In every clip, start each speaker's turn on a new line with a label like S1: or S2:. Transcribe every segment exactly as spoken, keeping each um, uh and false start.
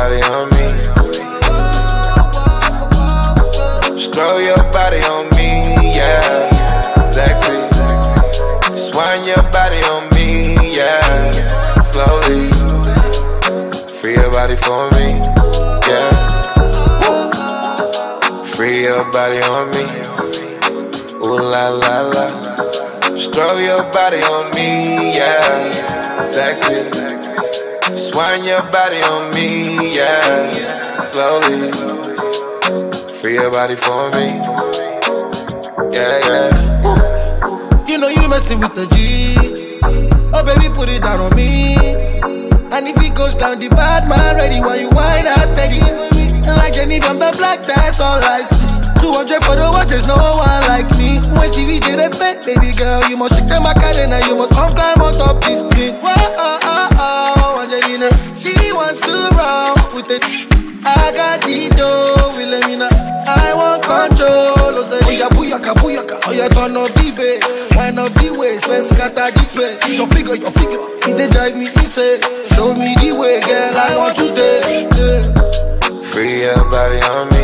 S1: body on me. Just throw your body on me, yeah. Sexy. Just wind your body on me, yeah. Slowly. Free your body for me, yeah. Free your body on me. Ooh la la la. Just throw your body on me, yeah. Sexy. Just wind your body on me, yeah. Slowly. Free your body for me, yeah, yeah.
S2: You know you messing with the G. Oh baby, put it down on me. And if it goes down, the bad man ready while you wind up steady. Like Jenny from the block, that's all I see. two hundred for the watch, there's no one like me. When Stevie J they play, baby girl, you must shake them back and you must come climb on top this thing. Whoa, oh, oh, oh, Angelina, she wants to roll with it. I got the dough, will let me know. I want control. Oh, say, oh, yeah, booyaka, booyaka. Oh, yeah, turn up the bass. Wind up the waist, let's scatter the place. Your figure, your figure, it they drive me insane. Show me the way, girl, I want to take. Yeah.
S1: Free your body on me.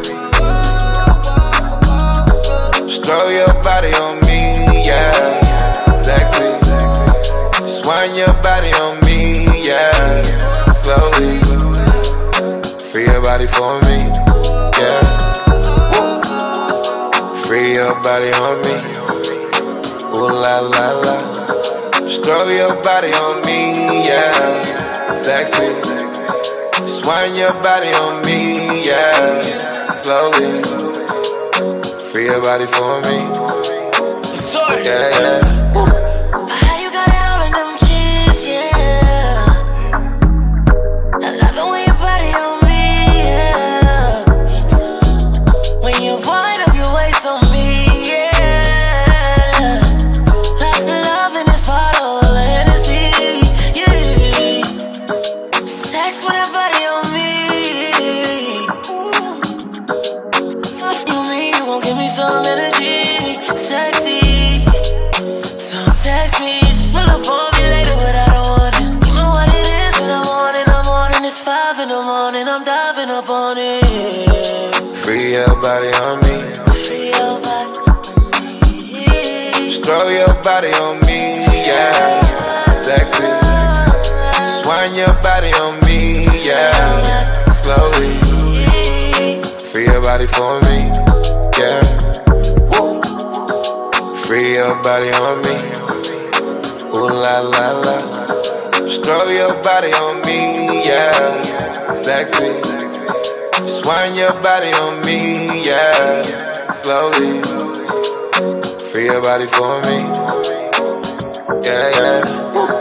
S1: Just throw your body on me, yeah. Sexy. Just wind your body on me, yeah. Slowly. Free your body for me, yeah. Free your body on me. Ooh la la la. Just throw your body on me, yeah. Sexy. Just wind your body on me, yeah. Slowly. Free your body for me, yeah, yeah. Free your body on me. Just throw your body on me, yeah. Sexy. Just wind your body on me, yeah. Slowly. Free your body for me, yeah. Free your body on me. Ooh la la la. Just throw your body on me, yeah. Sexy. Just wind your body on me, yeah. Slowly. Free your body for me, yeah, yeah.